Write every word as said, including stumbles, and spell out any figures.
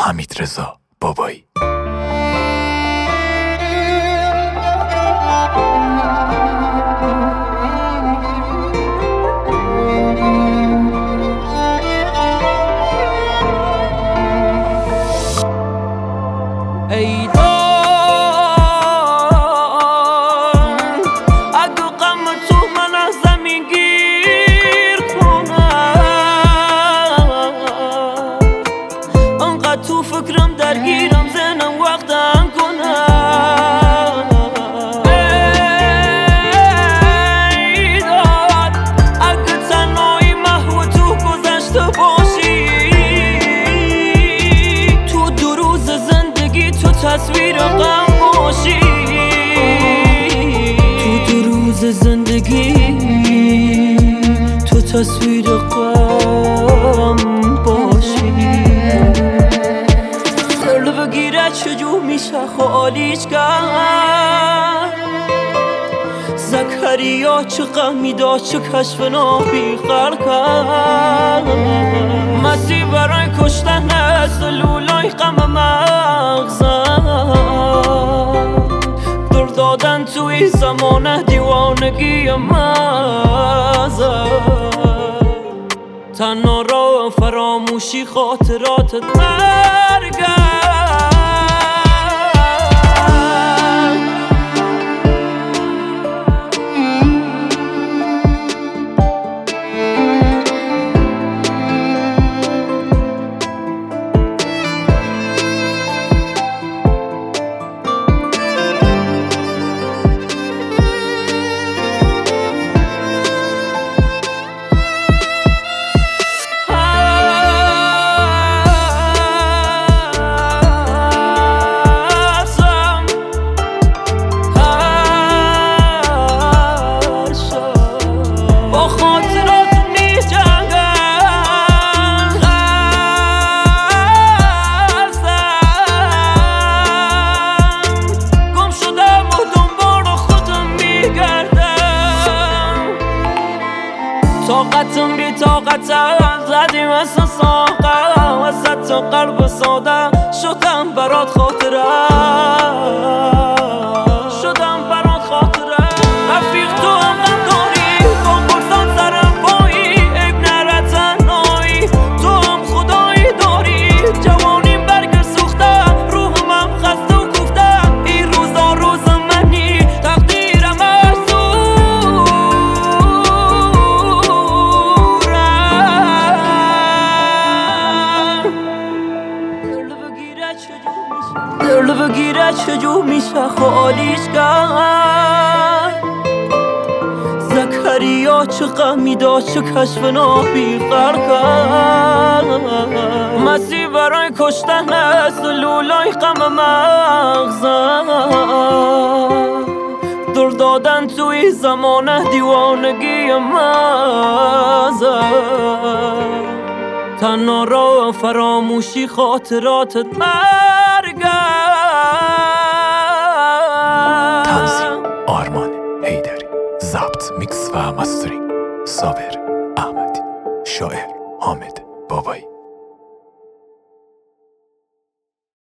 حمیدرضا بابایی. ای تو فکرم درگیرم زنم وقتم کنم ای داد اگه تنهایی محو تو گذشته باشی تو دو روز زندگی تو تصویر غم باشی تو دو روز زندگی تو تصویر غم باشی بگیره چجور میشه خالیش کرد زکریا چه غمی داشت چه کشف نابی خلق کرد مسیح برای کشتن سلولای غم مغزم دل دادن توی زمان دیوانگی مزم تنها را فراموشی خاطراتت مرگم طاقتم بی طاقتم زدیم اصلا ساقم وسط تا قلب ساده شدم برات خاطره شدم برات خاطره رفیق تو هم غم داری با برسان سرم پایی عیب نره تنهایی تو هم خدایی داری جوانیم برگ سوخته روحم هم خسته و کوفته این روزا روز منی تقدیرم دل بگیره چجور میشه خالیش کرد زکریا چه غمی داشت چه کشف نابی خلق کرد مسیح برای کشتن سلولای غم مغزم دل دادن توی زمان دیوانگی مزم تنها را فراموشی خاطراتت مرگم. تنظیم آرمان حیدری، ضبط میکس و مسترینگ صابر احمدی، شاعر حامد